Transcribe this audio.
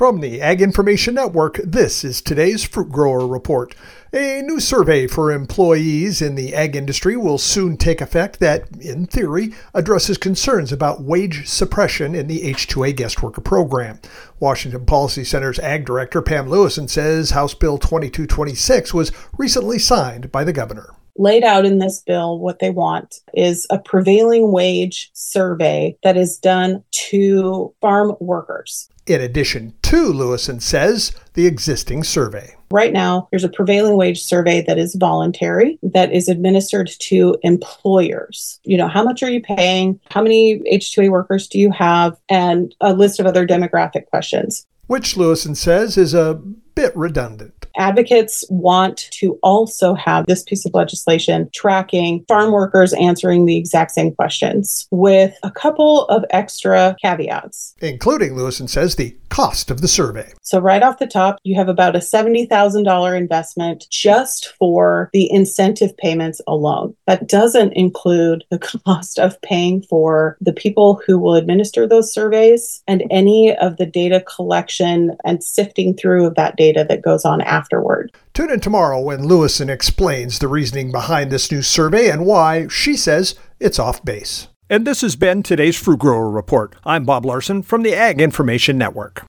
From the Ag Information Network, this is today's Fruit Grower Report. A new survey for employees in the ag industry will soon take effect that, in theory, addresses concerns about wage suppression in the H-2A guest worker program. Washington Policy Center's Ag Director Pam Lewison says House Bill 2226 was recently signed by the governor. Laid out in this bill, what they want is a prevailing wage survey that is done to farm workers. In addition to, Lewison says, the existing survey. Right now, there's a prevailing wage survey that is voluntary, that is administered to employers. How much are you paying? How many H-2A workers do you have? And a list of other demographic questions. Which Lewison says is a bit redundant. Advocates want to also have this piece of legislation tracking farm workers answering the exact same questions with a couple of extra caveats. Including, Lewison says, the cost of the survey. So right off the top, you have about a $70,000 investment just for the incentive payments alone. That doesn't include the cost of paying for the people who will administer those surveys and any of the data collection and sifting through of that data that goes on afterward. Tune in tomorrow when Lewison explains the reasoning behind this new survey and why she says it's off base. And this has been today's Fruit Grower Report. I'm Bob Larson from the Ag Information Network.